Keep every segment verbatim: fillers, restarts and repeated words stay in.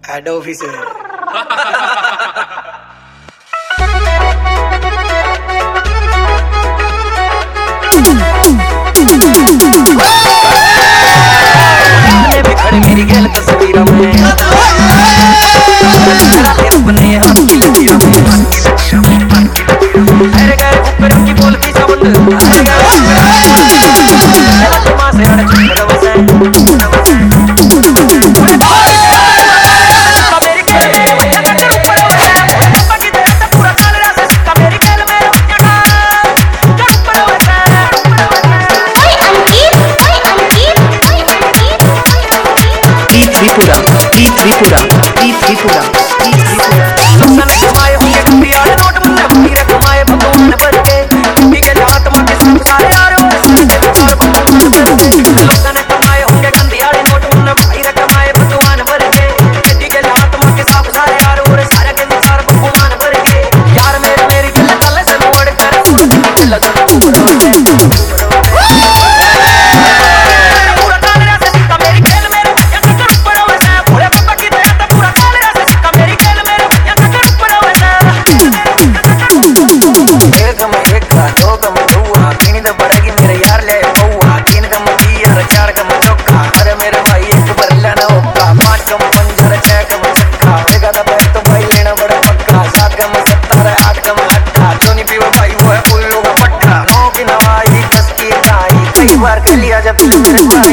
Head office है। मेरी गैल तस्वीरों में अपने हाथ की लकीरों में अरे गए ऊपर की बोलती समुंद अरे गए मां से अड़ चुप बसे मेरी गैल ऊपर बसे पापा की तरह से पूरा काल रात से सिक्का मेरी गैल में जगा जो ऊपर बसे ओए अंकित ओए अंकित ओए अंकित त्रिपुरा त्रिपुरा त्रिपुरा त्रिपुरा सन कमाए होंगे कुड़ियाल नोट मुन्ने हीरे कमाए भगवान भर के कुड़ी के जात मां के सब सारे यार और सारे चार भगवान भर के सन कमाए होंगे गंदियाल नोट मुन्ने हीरे कमाए भगवान भर के कुड़ी के जात मां के सब सारे यार और सारे के चार भगवान भर के यार मेरे मेरी दिल कल से मोड़ कर लगा जब मेरे भाई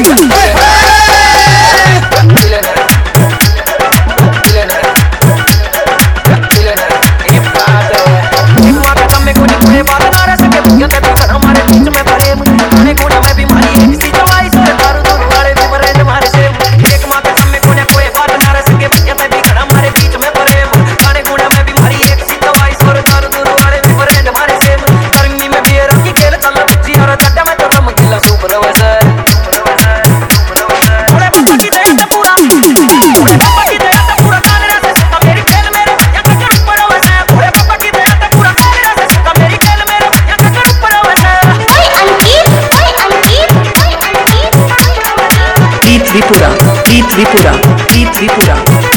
त्रिपुरा त्रिपुरा त्रिपुरा